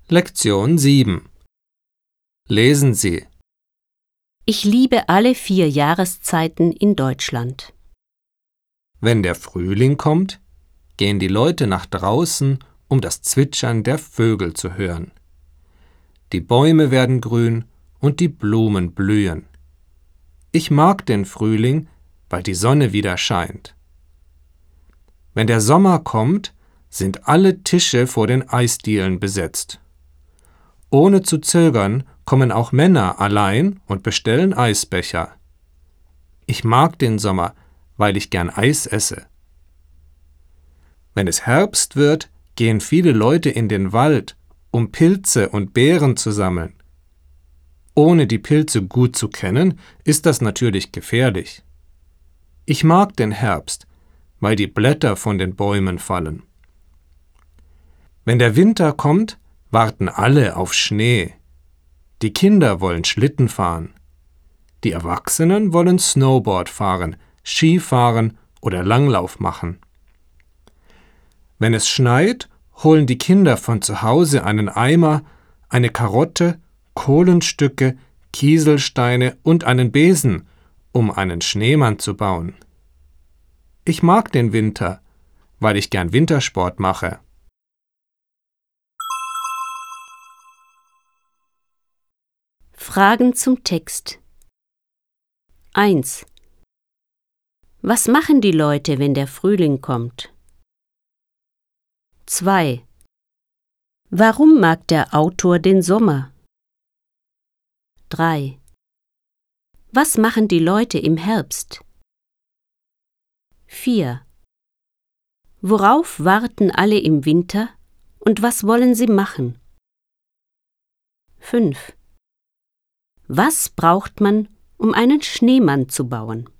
Lektion 7. Lesen Sie. Ich liebe alle 4 Jahreszeiten in Deutschland. Wenn der Frühling kommt, gehen die Leute nach draußen, um das Zwitschern der Vögel zu hören. Die Bäume werden grün und die Blumen blühen. Ich mag den Frühling, weil die Sonne wieder scheint. Wenn der Sommer kommt, sind alle Tische vor den Eisdielen besetzt. Ohne zu zögern kommen auch Männer allein und bestellen Eisbecher. Ich mag den Sommer, weil ich gern Eis esse. Wenn es Herbst wird, gehen viele Leute in den Wald, um Pilze und Beeren zu sammeln. Ohne die Pilze gut zu kennen, ist das natürlich gefährlich. Ich mag den Herbst, weil die Blätter von den Bäumen fallen. Wenn der Winter kommt, warten alle auf Schnee. Die Kinder wollen Schlitten fahren. Die Erwachsenen wollen Snowboard fahren, Skifahren oder Langlauf machen. Wenn es schneit, holen die Kinder von zu Hause einen Eimer, eine Karotte, Kohlenstücke, Kieselsteine und einen Besen, um einen Schneemann zu bauen. Ich mag den Winter, weil ich gern Wintersport mache. Fragen zum Text. 1. Was machen die Leute, wenn der Frühling kommt? 2. Warum mag der Autor den Sommer? 3. Was machen die Leute im Herbst? 4. Worauf warten alle im Winter und was wollen sie machen? 5. Was braucht man, um einen Schneemann zu bauen?